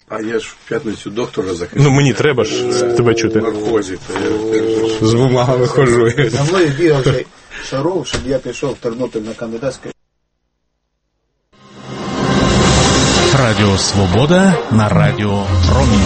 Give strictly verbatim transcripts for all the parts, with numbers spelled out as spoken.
А я ж в п'ятницю доктора захистив. Ну, мені треба ж тебе чути. В наркозі, то я теж з бумагами хожу. За мною бігав вже Шаров, щоб я пішов в Тернопіль на кандидатське. Радіо Свобода на Радіо Промінь.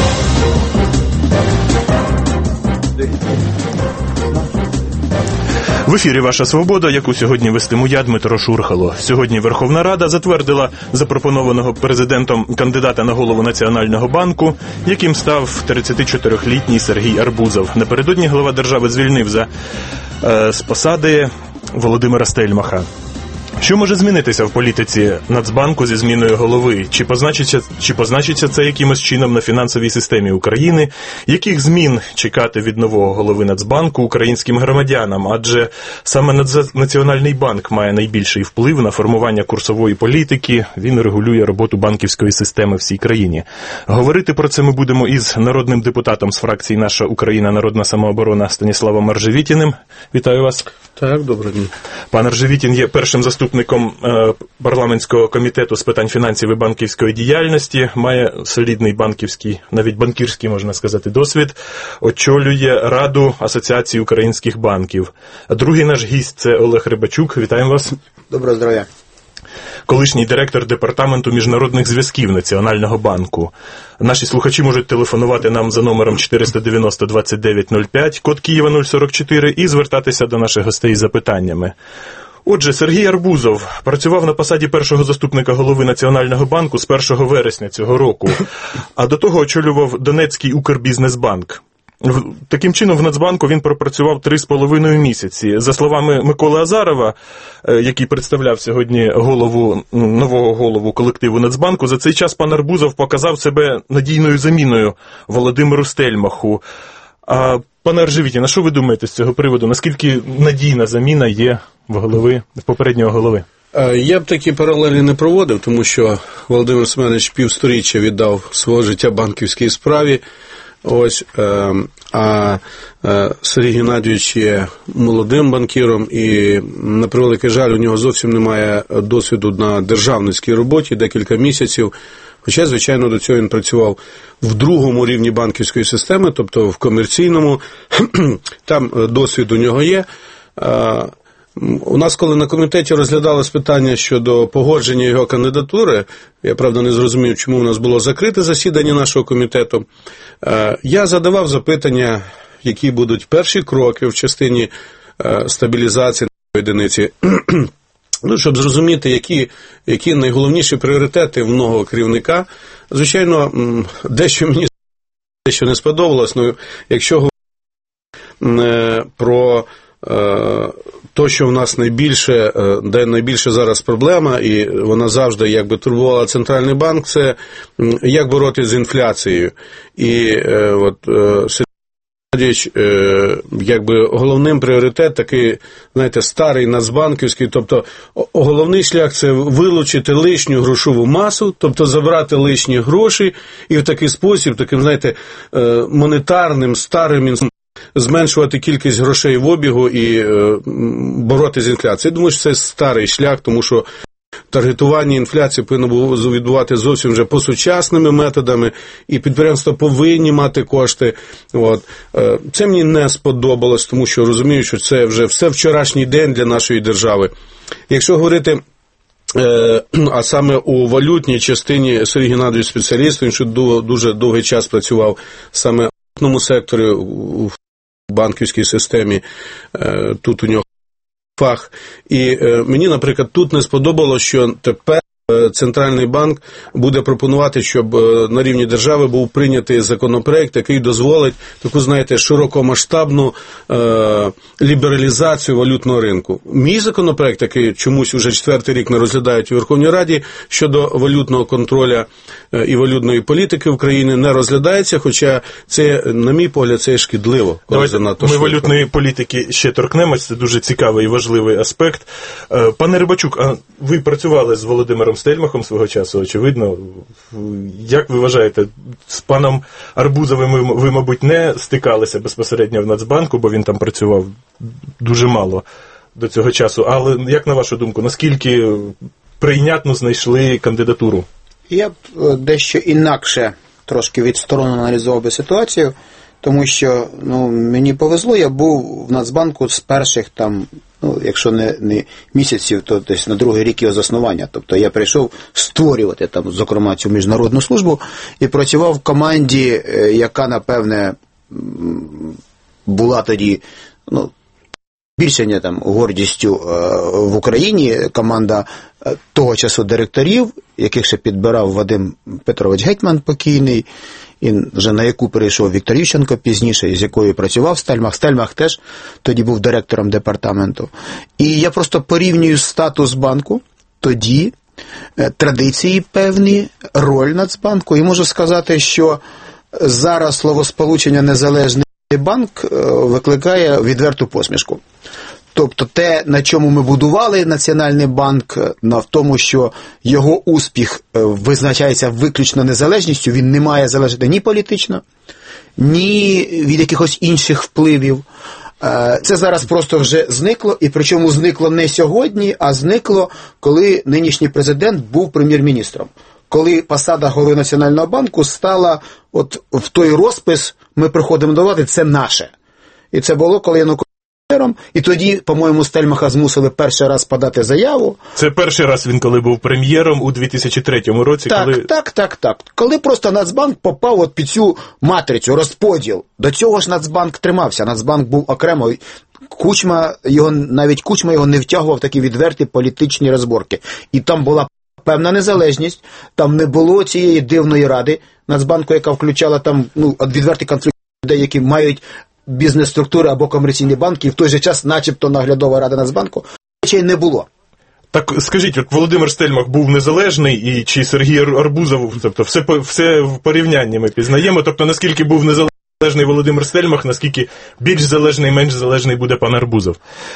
В ефірі «Ваша Свобода», яку сьогодні вестиму я, Дмитро Шурхало. Сьогодні Верховна Рада затвердила запропонованого президентом кандидата на голову Національного банку, яким став тридцятичотирилітній Сергій Арбузов. Напередодні глава держави звільнив за, е, з посади Володимира Стельмаха. Що може змінитися в політиці Нацбанку зі зміною голови? Чи позначиться, чи позначиться це якимось чином на фінансовій системі України? Яких змін чекати від нового голови Нацбанку українським громадянам? Адже саме Національний банк має найбільший вплив на формування курсової політики, він регулює роботу банківської системи в всій країні. Говорити про це ми будемо із народним депутатом з фракції «Наша Україна. Народна самооборона» Станіславом Аржевітіним. Вітаю вас. Так, доброго дня. Пан Аржевітін є першим заступником е, парламентського комітету з питань фінансів і банківської діяльності, має солідний банківський, навіть банкірський, можна сказати, досвід, очолює Раду Асоціації українських банків. Другий наш гість – це Олег Рибачук. Вітаємо вас. Доброго здоров'я. Колишній директор департаменту міжнародних зв'язків Національного банку. Наші слухачі можуть телефонувати нам за номером чотириста дев'яносто двадцять дев'ять нуль п'ять, код Києва нуль сорок чотири, і звертатися до наших гостей з запитаннями. Отже, Сергій Арбузов працював на посаді першого заступника голови Національного банку з першого вересня цього року, а до того очолював Донецький Укрбізнесбанк. Таким чином, в Нацбанку він пропрацював три з половиною місяці. За словами Миколи Азарова, який представляв сьогодні голову, нового голову колективу Нацбанку, за цей час пан Арбузов показав себе надійною заміною Володимиру Стельмаху. А, пане Аржевітін, а що ви думаєте з цього приводу? Наскільки надійна заміна є в голови, в попереднього голови? Я б такі паралелі не проводив, тому що Володимир Семенович півсторіччя віддав свого життя банківській справі. Ось, е, а е, Сергій Геннадійович є молодим банкіром і, на превеликий жаль, у нього зовсім немає досвіду на державницькій роботі, декілька місяців. Хоча, звичайно, до цього він працював в другому рівні банківської системи, тобто в комерційному, там досвід у нього є. Е, У нас, коли на комітеті розглядалось питання щодо погодження його кандидатури, я, правда, не зрозумів, чому у нас було закрите засідання нашого комітету, я задавав запитання, які будуть перші кроки в частині стабілізації одиниці, ну, щоб зрозуміти, які, які найголовніші пріоритети в нового керівника. Звичайно, дещо мені дещо не сподобалось, але якщо говорити про то, що в нас найбільше, де найбільше зараз проблема, і вона завжди якби турбувала Центральний банк, це як боротися з інфляцією. І от Сергій Геннадійович, якби головним пріоритет такий, знаєте, старий нацбанківський, тобто головний шлях – це вилучити лишню грошову масу, тобто забрати лишні гроші і в такий спосіб, таким, знаєте, монетарним, старим інструментом зменшувати кількість грошей в обігу і е, боротися з інфляцією. Я думаю, що це старий шлях, тому що таргетування інфляції повинно було відбувати зовсім вже по-сучасними методами, і підприємства повинні мати кошти. От. Е, це мені не сподобалось, тому що розумію, що це вже все вчорашній день для нашої держави. Якщо говорити, е, а саме у валютній частині, Сергій Геннадійович спеціаліст, він ще дуже довгий час працював саме в валютному секторі, у банківській системі, тут у нього фах. І мені, наприклад, тут не сподобалося, що тепер Центральний банк буде пропонувати, щоб на рівні держави був прийнятий законопроект, який дозволить таку, знаєте, широкомасштабну е- лібералізацію валютного ринку. Мій законопроект, який чомусь уже четвертий рік не розглядають у Верховній Раді, щодо валютного контролю і валютної політики України, не розглядається, хоча це, на мій погляд, це шкідливо. Давайте ми швидко. Валютної політики ще торкнемось, це дуже цікавий і важливий аспект. Пане Рибачук, а ви працювали з Володимиром Стельмахом свого часу, очевидно. Як ви вважаєте, з паном Арбузовим ви, ви, мабуть, не стикалися безпосередньо в Нацбанку, бо він там працював дуже мало до цього часу. Але, як на вашу думку, наскільки прийнятно знайшли кандидатуру? Я б дещо інакше трошки відсторонено аналізував би ситуацію, тому що ну, мені повезло, я був в Нацбанку з перших там, ну, якщо не, не місяців, то десь на другий рік його заснування. Тобто я прийшов створювати там, зокрема, цю міжнародну службу і працював в команді, яка, напевне, була тоді, ну, більше не там гордістю е, в Україні. Команда е, того часу директорів, яких ще підбирав Вадим Петрович Гетьман покійний, і вже на яку перейшов Віктор Ющенко пізніше, з якою працював Стельмах. Стельмах теж тоді був директором департаменту. І я просто порівнюю статус банку тоді, е, традиції певні, роль Нацбанку, і можу сказати, що зараз словосполучення «незалежний банк» викликає відверту посмішку. Тобто те, на чому ми будували Національний банк, на в тому, що його успіх визначається виключно незалежністю, він не має залежати ні політично, ні від якихось інших впливів. Це зараз просто вже зникло, і причому зникло не сьогодні, а зникло, коли нинішній президент був прем'єр-міністром. Коли посада голови Національного банку стала от в той розпис, ми приходимо до влади, це наше. І це було, коли Янукович був прем'єром, і тоді, по-моєму, Стельмаха змусили перший раз подати заяву. Це перший раз він, коли був прем'єром у дві тисячі третьому році. Так, коли... так, так, так. Коли просто Нацбанк попав от під цю матрицю, розподіл. До цього ж Нацбанк тримався, Нацбанк був окремо. Кучма його, навіть Кучма його не втягував в такі відверті політичні розборки. І там була певна незалежність, там не було цієї дивної ради Нацбанку, яка включала там ну, відверті конфлікти людей, які мають бізнес-структури або комерційні банки, і в той же час начебто наглядова рада Нацбанку. Речей не було. Так скажіть, от Володимир Стельмах був незалежний, і чи Сергій Арбузов, тобто все, все в порівнянні ми пізнаємо, тобто наскільки був незалежний Володимир Стельмах, наскільки більш залежний, менш залежний буде пан Арбузов?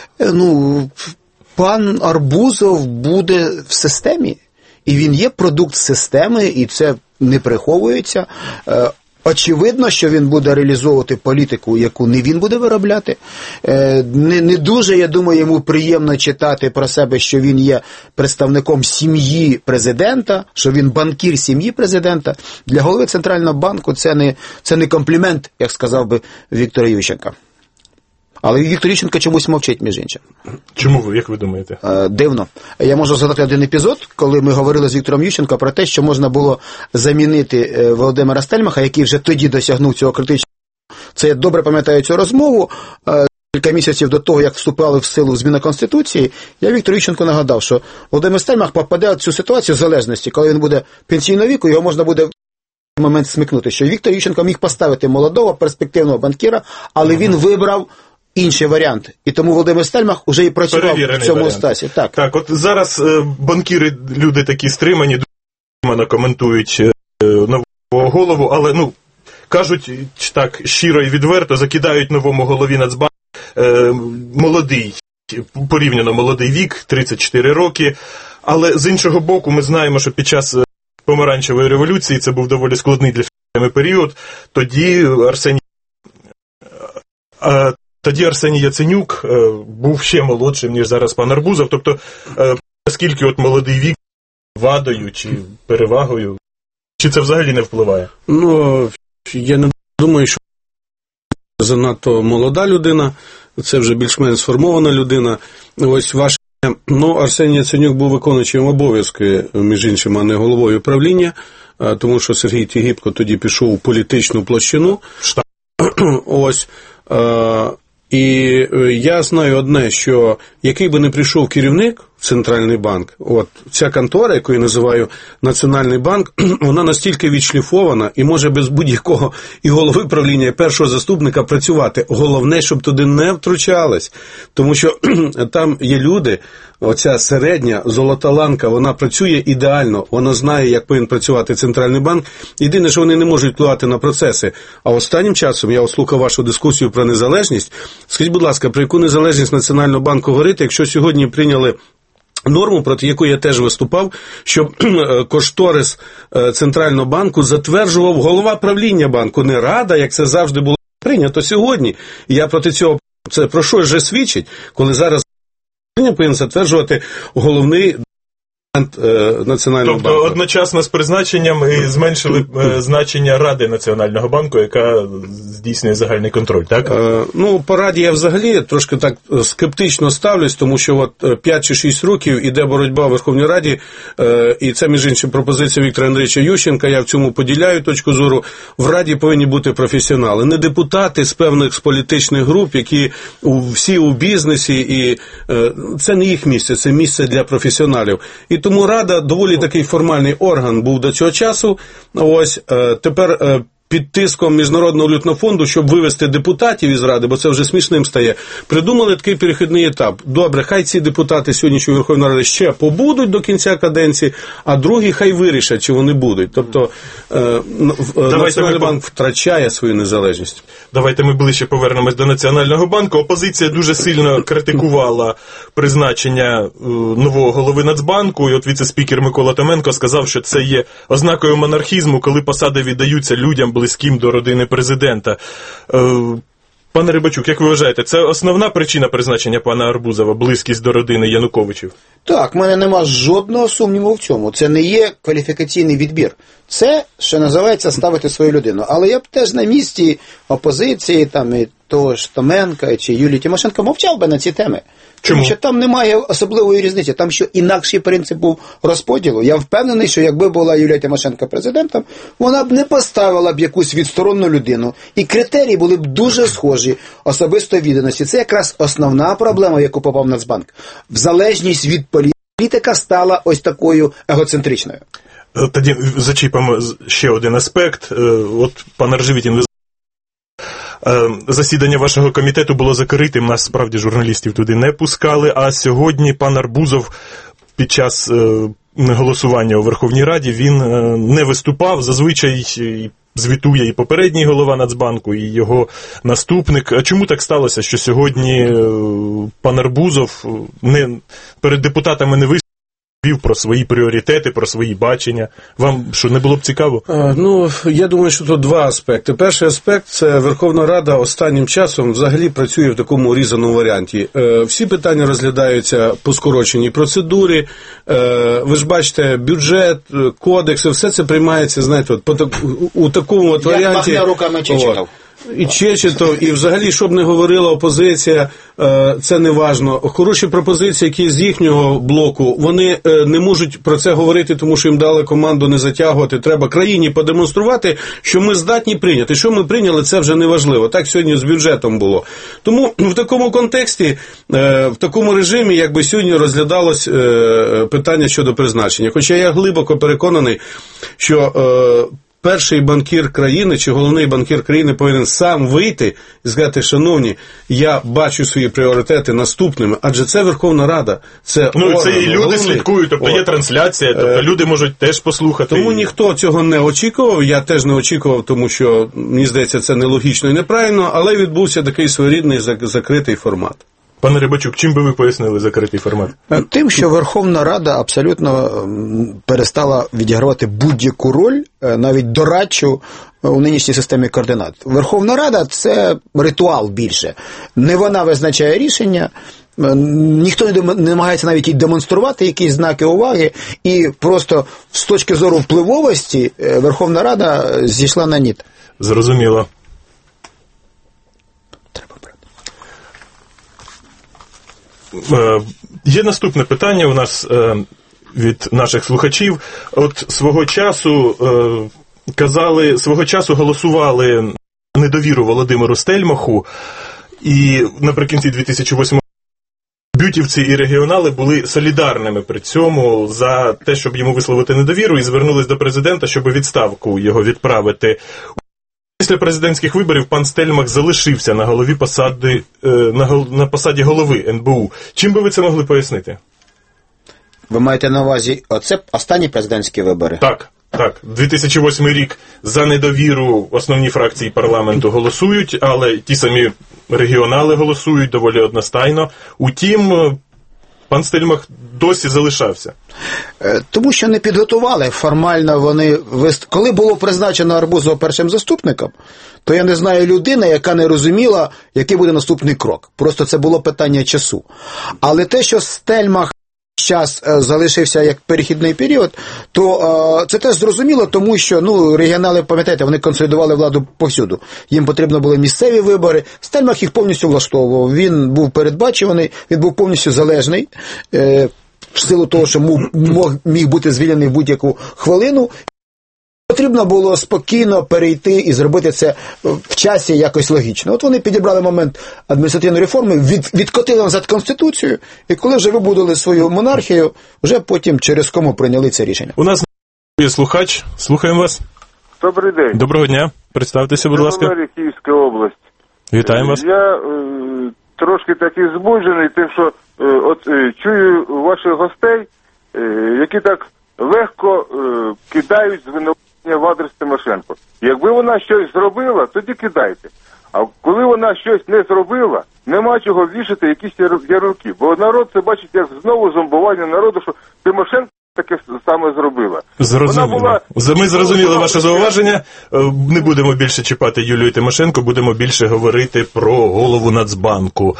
Ну, пан Арбузов буде в системі. І він є продукт системи, і це не приховується. Е, очевидно, що він буде реалізовувати політику, яку не він буде виробляти. Е, не, не дуже, я думаю, йому приємно читати про себе, що він є представником сім'ї президента, що він банкір сім'ї президента. Для голови Центрального банку це не, це не комплімент, як сказав би Віктор Ющенко. Але Віктор Ющенко чомусь мовчить, між іншим. Чому ви, як ви думаєте? Е, дивно. Я можу згадати один епізод, коли ми говорили з Віктором Ющенко про те, що можна було замінити Володимира Стельмаха, який вже тоді досягнув цього критичного. Це я добре пам'ятаю цю розмову. Е, кілька місяців до того, як вступали в силу зміни Конституції, я Віктору Ющенко нагадав, що Володимир Стельмах попаде в цю ситуацію залежності. Коли він буде пенсійного віку, його можна буде в момент смикнути. Що Віктор Ющенко міг поставити молодого, перспективного банкіра, але ага. він вибрав інший варіант. І тому Володимир Стельмах уже і працював в цьому стасі. Так. так, от зараз е, банкіри, люди такі стримані, дуже коментують е, нового голову, але, ну, кажуть так щиро і відверто, закидають новому голові Нацбанку е, молодий, порівняно молодий вік, тридцять чотири роки, але з іншого боку ми знаємо, що під час помаранчевої революції, це був доволі складний для системи період, тоді Арсеній е, Тоді Арсеній Яценюк е, був ще молодшим, ніж зараз пан Арбузов. Тобто, е, наскільки от молодий вік вадою чи перевагою, чи це взагалі не впливає? Ну, я не думаю, що занадто молода людина, це вже більш-менш сформована людина. Ось ваше, ну, Арсеній Яценюк був виконуючим обов'язки, між іншим, а не головою правління, тому що Сергій Тігіпко тоді пішов у політичну площину. Ось. І я знаю одне, що який би не прийшов керівник в Центральний банк, от ця контора, яку я називаю Національний банк, вона настільки відшліфована і може без будь-якого і голови правління, і першого заступника працювати. Головне, щоб туди не втручались, тому що там є люди, оця середня золота ланка, вона працює ідеально, вона знає, як повинен працювати Центральний банк. Єдине, що вони не можуть впливати на процеси. А останнім часом, я слухав вашу дискусію про незалежність, скажіть, будь ласка, про яку незалежність Національного банку говорити, якщо сьогодні прийняли норму, проти якої я теж виступав, щоб кошторис Центрального банку затверджував голова правління банку, не рада, як це завжди було прийнято сьогодні. І я проти цього, це про що вже свідчить, коли зараз повинен затверджувати головний Національного тобто, банку. одночасно з призначенням і зменшили е, значення Ради Національного банку, яка здійснює загальний контроль, так? Е, ну, по Раді я взагалі трошки так скептично ставлюсь, тому що от п'ять чи шість років іде боротьба в Верховній Раді, е, і це, між іншим, пропозиція Віктора Андрійовича Ющенка, я в цьому поділяю точку зору. В Раді повинні бути професіонали, не депутати з певних з політичних груп, які у, всі у бізнесі, і е, це не їх місце, це місце для професіоналів. І тому Рада доволі такий формальний орган був до цього часу. Ось е, тепер е, під тиском Міжнародного валютного фонду, щоб вивести депутатів із Ради, бо це вже смішним стає, придумали такий перехідний етап. Добре, хай ці депутати сьогоднішньої Верховної Ради ще побудуть до кінця каденції, а другі хай вирішать, чи вони будуть. Тобто е, Національний банк втрачає свою незалежність. Давайте ми ближче повернемось до Національного банку. Опозиція дуже сильно критикувала призначення е, нового голови Нацбанку, і от віце-спікер Микола Томенко сказав, що це є ознакою монархізму, коли посади віддаються людям, близьким до родини президента. Пане Рибачук, як ви вважаєте, це основна причина призначення пана Арбузова, близькість до родини Януковичів? Так, в мене нема жодного сумніву в цьому. Це не є кваліфікаційний відбір. Це, що називається, ставити свою людину. Але я б теж на місці опозиції, там, і того ж Томенка, чи Юлії Тимошенко мовчав би на ці теми. Чому? Тому що там немає особливої різниці, там що інакший принцип був розподілу. Я впевнений, що якби була Юлія Тимошенко президентом, вона б не поставила б якусь відсторонну людину. І критерії були б дуже схожі особистої відданості. Це якраз основна проблема, в яку попав Нацбанк. В залежність від політика стала ось такою егоцентричною. Тоді зачіпимо ще один аспект. От пан Аржевітін, засідання вашого комітету було закритим, нас, справді, журналістів туди не пускали, а сьогодні пан Арбузов під час голосування у Верховній Раді, він не виступав, зазвичай звітує і попередній голова Нацбанку, і його наступник. А чому так сталося, що сьогодні пан Арбузов не, перед депутатами не виступив? Про свої пріоритети, про свої бачення. Вам що, не було б цікаво? А, ну, я думаю, що тут два аспекти. Перший аспект – це Верховна Рада останнім часом взагалі працює в такому різаному варіанті. Е, всі питання розглядаються по скороченій процедурі. Е, ви ж бачите, бюджет, кодекси, все це приймається, знаєте, от, по, у, у такому от варіанті. Як махне руками Чечетов. І Чечетов, і взагалі, щоб не говорила опозиція, це не важно. Хороші пропозиції, які з їхнього блоку, вони не можуть про це говорити, тому що їм дали команду не затягувати. Треба країні подемонструвати, що ми здатні прийняти. Що ми прийняли, це вже не важливо. Так сьогодні з бюджетом було. Тому в такому контексті, в такому режимі, якби сьогодні розглядалось питання щодо призначення. Хоча я глибоко переконаний, що перший банкір країни чи головний банкір країни повинен сам вийти і сказати: шановні, я бачу свої пріоритети наступними, адже це Верховна Рада, це ну орган, це і люди головний. слідкують, тобто От. Є трансляція, тобто люди можуть теж послухати. Тому ніхто цього не очікував, я теж не очікував, тому що, мені здається, це нелогічно і неправильно, але відбувся такий своєрідний закритий формат. Пане Рибачук, чим би ви пояснили закритий формат? Тим, що Верховна Рада абсолютно перестала відігравати будь-яку роль, навіть дорадчу, у нинішній системі координат. Верховна Рада – це ритуал більше. Не вона визначає рішення, ніхто не намагається навіть і демонструвати якісь знаки уваги, і просто з точки зору впливовості Верховна Рада зійшла на ніт. Зрозуміло. Є наступне питання у нас від наших слухачів. От свого часу казали, свого часу голосували недовіру Володимиру Стельмаху, і наприкінці дві тисячі восьмого року бютівці і регіонали були солідарними при цьому за те, щоб йому висловити недовіру, і звернулись до президента, щоб відставку його відправити. Після президентських виборів пан Стельмах залишився на голові посади, на, на посаді голови ен бе у. Чим би ви це могли пояснити? Ви маєте на увазі, оце останні президентські вибори? Так, так. дві тисячі восьмий рік за недовіру основні фракції парламенту голосують, але ті самі регіонали голосують доволі одностайно. Утім, пан Стельмах досі залишався. Тому що не підготували формально вони. Коли було призначено Арбузова першим заступником, то я не знаю людини, яка не розуміла, який буде наступний крок. Просто це було питання часу. Але те, що Стельмах час залишився як перехідний період, то це теж зрозуміло, тому що, ну, регіонали, пам'ятаєте, вони консолідували владу повсюду. Їм потрібно були місцеві вибори. Стельмах їх повністю влаштовував. Він був передбачуваний, він був повністю залежний, е, в силу того, що мог, міг бути звільнений в будь-яку хвилину. Потрібно було спокійно перейти і зробити це в часі якось логічно. От вони підібрали момент адміністративної реформи, від, відкотили назад Конституцію, і коли вже вибудували свою монархію, вже потім через кому прийняли це рішення. У нас є слухач, слухаємо вас. Добрий день. Доброго дня, представтеся, будь ласка. Валерій, Київська область. Вітаємо вас. Я е, трошки такий збуджений тим, що е, от е, чую ваших гостей, е, які так легко е, кидають звинувачення в адрес Тимошенко. Якби вона щось зробила, тоді кидайте. А коли вона щось не зробила, нема чого вішати якісь ярлики. Бо народ це бачить як знову зомбування народу, що Тимошенко таке саме зробила. Зрозуміло. Була... Ми зрозуміли ваше зауваження. Не будемо більше чіпати Юлію Тимошенко, будемо більше говорити про голову Нацбанку.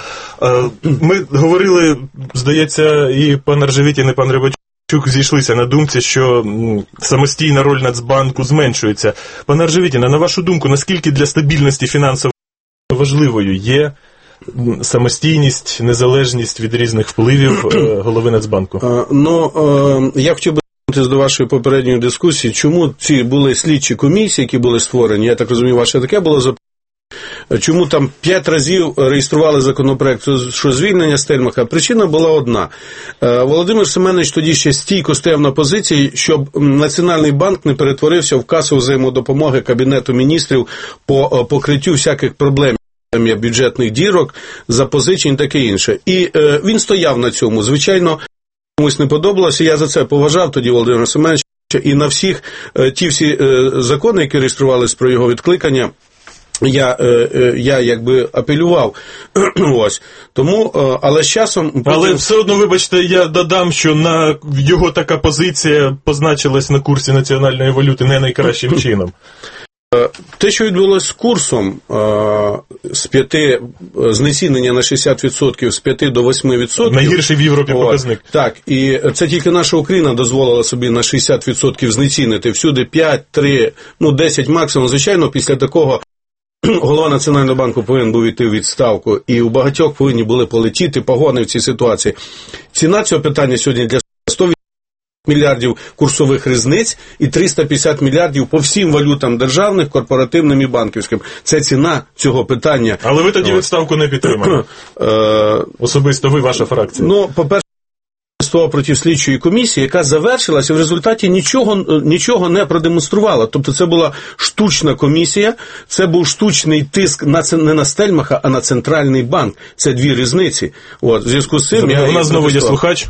Ми говорили, здається, і пан Аржевітін, і пан Рибачук зійшлися на думці, що самостійна роль Нацбанку зменшується. Пане Аржевітіне, на вашу думку, наскільки для стабільності фінансово важливою є самостійність, незалежність від різних впливів голови Нацбанку? Ну, я хотів би звернутися до вашої попередньої дискусії, чому ці були слідчі комісії, які були створені, я так розумію, ваше таке було запитання. Чому там п'ять разів реєстрували законопроект, що звільнення Стельмаха? Причина була одна. Володимир Семенович тоді ще стійко стояв на позиції, щоб Національний банк не перетворився в касу взаємодопомоги Кабінету міністрів по покриттю всяких проблем бюджетних дірок, запозичень і таке інше. І е, він стояв на цьому. Звичайно, комусь не подобалося, я за це поважав тоді Володимира Семеновича, і на всіх е, ті всі е, закони, які реєструвалися про його відкликання, Я, я якби апелював. Ось. Тому, але з часом... Потім... Але все одно, вибачте, я додам, що на його така позиція позначилась на курсі національної валюти не найкращим чином. Те, що відбулося з курсом з п'яти, знецінення на шістдесят відсотків з п'яти до восьми відсотків. Найгірший в Європі О, показник. Так, і це тільки наша Україна дозволила собі на шістдесят відсотків знецінити. Всюди п'ять, три, ну десять максимум. Звичайно, після такого голова Національного банку повинен був йти в відставку, і у багатьох повинні були полетіти погони в цій ситуації. Ціна цього питання сьогодні для сто мільярдів курсових різниць і триста п'ятдесят мільярдів по всім валютам державних, корпоративним і банківським. Це ціна цього питання. Але ви тоді відставку не підтримали? Особисто ви, ваша фракція? Ну, по-перше, проти слідчої комісії, яка завершилася, в результаті нічого, нічого не продемонструвала. Тобто це була штучна комісія, це був штучний тиск на, не на Стельмаха, а на Центральний банк. Це дві різниці. От, в зв'язку з цим... Я у нас знову є слухач.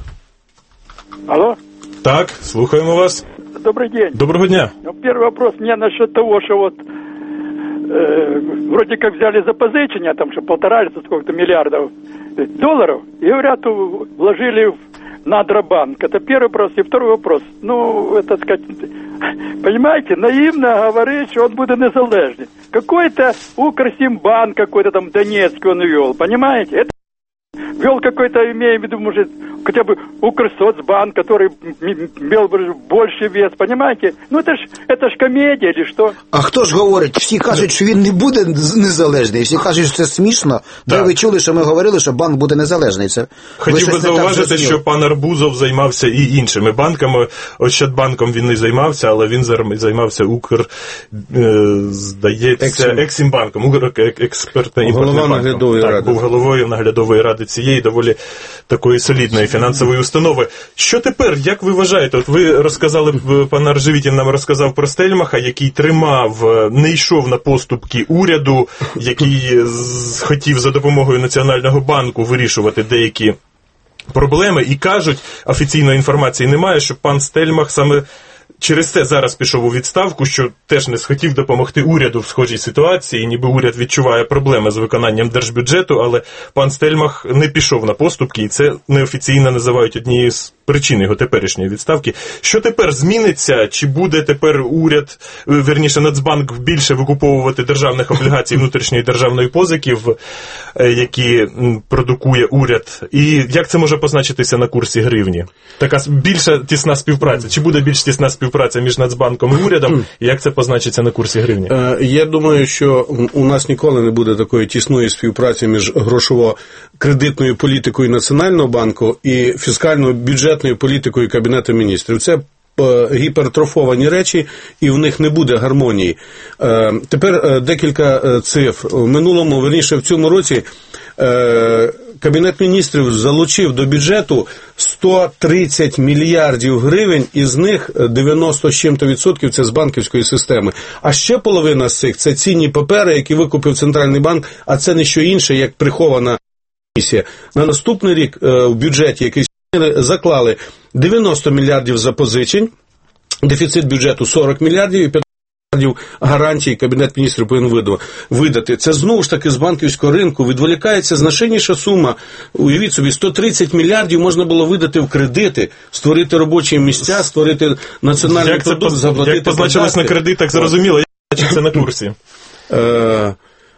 Алло? Так, слухаємо вас. Добрый день. Доброго дня. Ну, первый вопрос мне насчет того, что вот э, вроде как взяли запозичение, там, что полтора или сколько-то миллиардов долларов, и, говорят, вложили в Надробанк. Это первый вопрос. И второй вопрос. Ну, это, сказать, понимаете, наивно говорить, что он будет незалежный. Какой-то Укрсимбанк какой-то там Донецкий он вел, понимаете? Это вел какой-то, имею в виду, может, хотя бы Укрсоцбанк, который имел больше вес, понимаете? Ну, это ж, это ж комедія, чи що? А хто ж говорить? Всі кажуть, що він не буде незалежний, всі кажуть, що це смішно. Де ви чули, що ми говорили, що банк буде незалежний? Це хотів би зауважити, що пан Арбузов займався і іншими банками. Ощадбанком він не займався, але він займався Укр, здається, Ексімбанком, Укр-експертно-імпортним банком. Так, був головою наглядової ради цієї доволі такої солідної фінансової установи. Що тепер, як ви вважаєте? От ви розказали, пан Аржевітін нам розказав про Стельмаха, який тримав, не йшов на поступки уряду, який хотів за допомогою Національного банку вирішувати деякі проблеми, і кажуть, офіційної інформації немає, що пан Стельмах саме через це зараз пішов у відставку, що теж не схотів допомогти уряду в схожій ситуації, ніби уряд відчуває проблеми з виконанням держбюджету, але пан Стельмах не пішов на поступки, і це неофіційно називають однією з причини його теперішньої відставки. Що тепер зміниться? Чи буде тепер уряд, верніше Нацбанк, більше викуповувати державних облігацій внутрішньої державної позики, які продукує уряд? І як це може позначитися на курсі гривні? Така більша тісна співпраця. Чи буде більш тісна співпраця між Нацбанком і урядом? І як це позначиться на курсі гривні? Я думаю, що у нас ніколи не буде такої тісної співпраці між грошово-кредитною політикою Національного банку і фіскальною бюджетною політикою Кабінету міністрів. Це гіпертрофовані речі, і в них не буде гармонії. Тепер декілька цифр. В минулому, верніше в цьому році, Кабінет міністрів залучив до бюджету сто тридцять мільярдів гривень, із них дев'яносто з чим-то відсотків це з банківської системи. А ще половина з цих – це цінні папери, які викупив Центральний банк, а це не що інше, як прихована комісія. На наступний рік в бюджеті, який заклали дев'яносто мільярдів запозичень, дефіцит бюджету сорок мільярдів і п'ятдесят мільярдів гарантій Кабінет міністрів повинен видати. Це знову ж таки з банківського ринку відволікається значніша сума. Уявіть собі, сто тридцять мільярдів можна було видати в кредити, створити робочі місця, створити національний як продукт, це, заплатити як позначилось податки. на кредитах, зрозуміло, як позначиться на курсі? Е,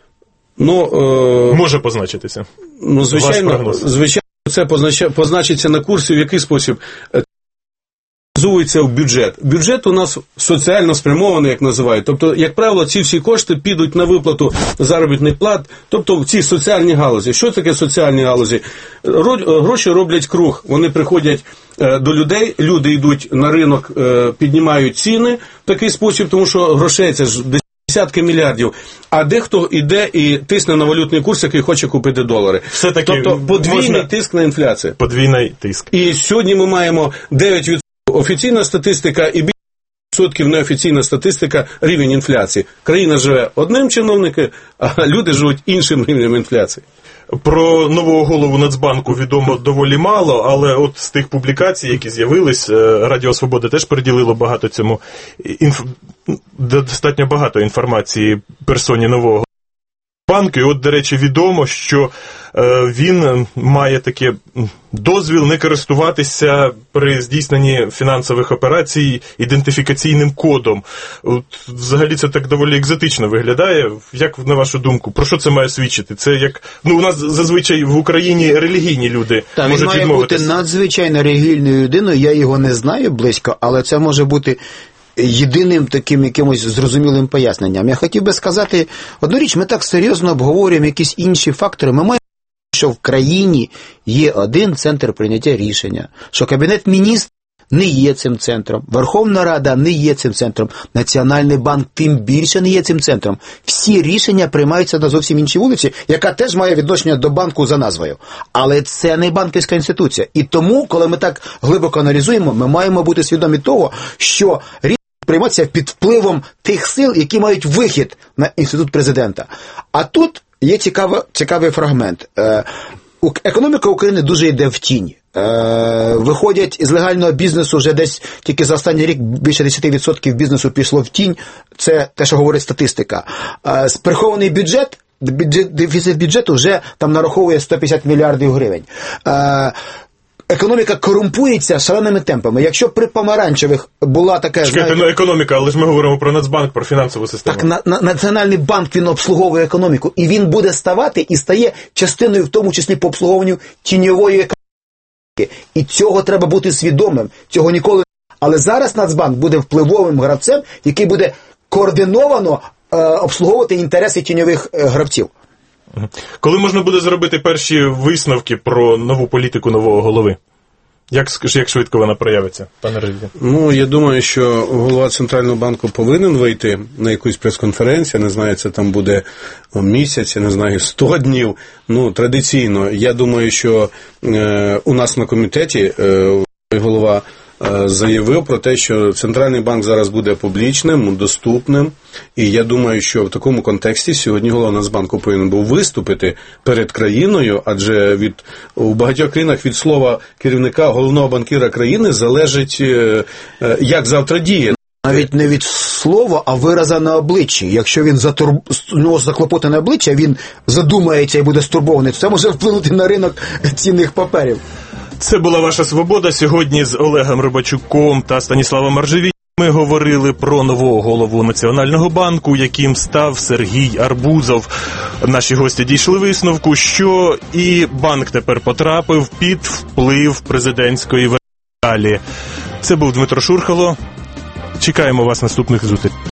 ну, е, може позначитися. Ну, звичайно, звичайно, це познача, позначиться на курсі, в який спосіб реалізується в бюджет. Бюджет у нас соціально спрямований, як називають. Тобто, як правило, ці всі кошти підуть на виплату заробітних плат, тобто в ці соціальні галузі. Що таке соціальні галузі? Гроші роблять круг. Вони приходять до людей, люди йдуть на ринок, піднімають ціни в такий спосіб, тому що грошей це ж десятки мільярдів, а дехто йде і тисне на валютний курс, який хоче купити долари. Все-таки тобто подвійний можна... тиск на інфляцію. Подвійний тиск. І сьогодні ми маємо дев'ять відсотків офіційна статистика і більше відсотків неофіційна статистика рівень інфляції. Країна живе одним чиновником, а люди живуть іншим рівнем інфляції. Про нового голову Нацбанку відомо доволі мало, але от з тих публікацій, які з'явились, Радіо Свобода теж приділило багато цьому, інф... достатньо багато інформації персоні нового банку. І от, до речі, відомо, що він має таке дозвіл не користуватися при здійсненні фінансових операцій ідентифікаційним кодом. От, взагалі це так доволі екзотично виглядає. Як, на вашу думку, про що це має свідчити? Це як, ну, у нас зазвичай в Україні релігійні люди Та, можуть він має відмовитися. бути надзвичайно релігійною людиною, я його не знаю близько, але це може бути єдиним таким якимось зрозумілим поясненням. Я хотів би сказати одну річ, ми так серйозно обговорюємо якісь інші фактори. Ми маємо, що в країні є один центр прийняття рішення, що Кабінет міністрів не є цим центром, Верховна Рада не є цим центром, Національний банк тим більше не є цим центром. Всі рішення приймаються на зовсім іншій вулиці, яка теж має відношення до банку за назвою. Але це не банківська інституція. І тому, коли ми так глибоко аналізуємо, ми маємо бути свідомі того, що рішення приймаються під впливом тих сил, які мають вихід на інститут президента. А тут є цікавий, цікавий фрагмент. Е, економіка України дуже йде в тінь. Е, виходять із легального бізнесу вже десь тільки за останній рік більше десять відсотків бізнесу пішло в тінь. Це те, що говорить статистика. Е, прихований бюджет, бюджет, дефіцит бюджету вже там нараховує сто п'ятдесят мільярдів гривень. Е, Економіка корумпується шаленими темпами. Якщо при помаранчевих була така... Чекайте, знаєте, ну економіка, але ж ми говоримо про Нацбанк, про фінансову систему. Так, на, на, Національний банк, він обслуговує економіку. І він буде ставати і стає частиною, в тому числі по обслуговуванню тіньової економіки. І цього треба бути свідомим. Цього ніколи... Але зараз Нацбанк буде впливовим гравцем, який буде координовано е, обслуговувати інтереси тіньових е, гравців. Коли можна буде зробити перші висновки про нову політику нового голови? Як, як швидко вона проявиться, пане Реві? Ну, я думаю, що голова Центрального банку повинен вийти на якусь прес-конференцію, не знаю, це там буде місяць, я не знаю, сто днів. Ну, традиційно, я думаю, що е, у нас на комітеті е, голова заявив про те, що Центральний банк зараз буде публічним, доступним, і я думаю, що в такому контексті сьогодні голова Нацбанку повинен був виступити перед країною, адже від, у багатьох країнах від слова керівника, головного банкіра країни залежить, як завтра діє. Навіть не від слова, а вираза на обличчі. Якщо він затур... у нього заклопотане обличчя, він задумається і буде стурбований, то це може вплинути на ринок цінних паперів. Це була «Ваша свобода». Сьогодні з Олегом Рибачуком та Станіславом Аржевій ми говорили про нового голову Національного банку, яким став Сергій Арбузов. Наші гості дійшли висновку, що і банк тепер потрапив під вплив президентської вертикалі. Це був Дмитро Шурхало. Чекаємо вас наступних зустрічей.